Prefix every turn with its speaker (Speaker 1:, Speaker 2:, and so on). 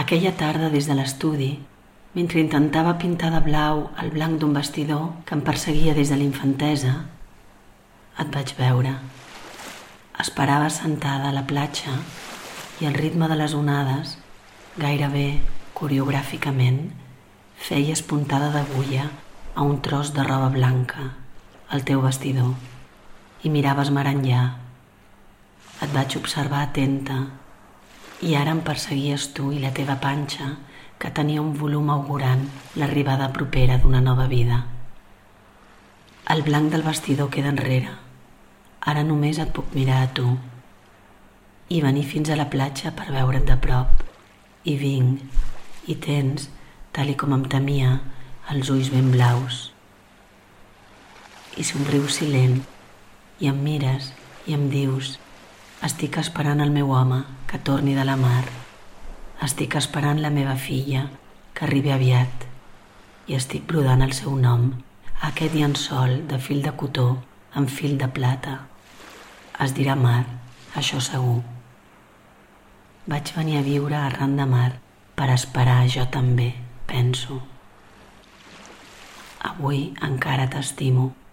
Speaker 1: Aquella tarda, des de l'estudi, mentre intentava pintar de blau el blanc d'un vestidor que em perseguia des de l'infantesa, et vaig veure. Esperava sentada a la platja i el ritme de les onades, gairebé coreogràficament, feies puntada d'agulla a un tros de roba blanca, al teu vestidor, i miraves mar enllà. Et vaig observar atenta i ara em perseguies tu i la teva panxa, que tenia un volum augurant l'arribada propera d'una nova vida. El blanc del vestidor queda enrere. Ara només et puc mirar a tu i venir fins a la platja per veure't de prop. I vinc, i tens, tal i com em temia, els ulls ben blaus. I somrius silent, i em mires i em dius: estic esperant el meu home que torni de la mar. Estic esperant la meva filla que arribi aviat i estic brodant el seu nom a aquest llençol de fil de cotó amb fil de plata. Es dirà mar, això segur. Vaig venir a viure arran de mar per esperar jo també, penso. Avui encara t'estimo.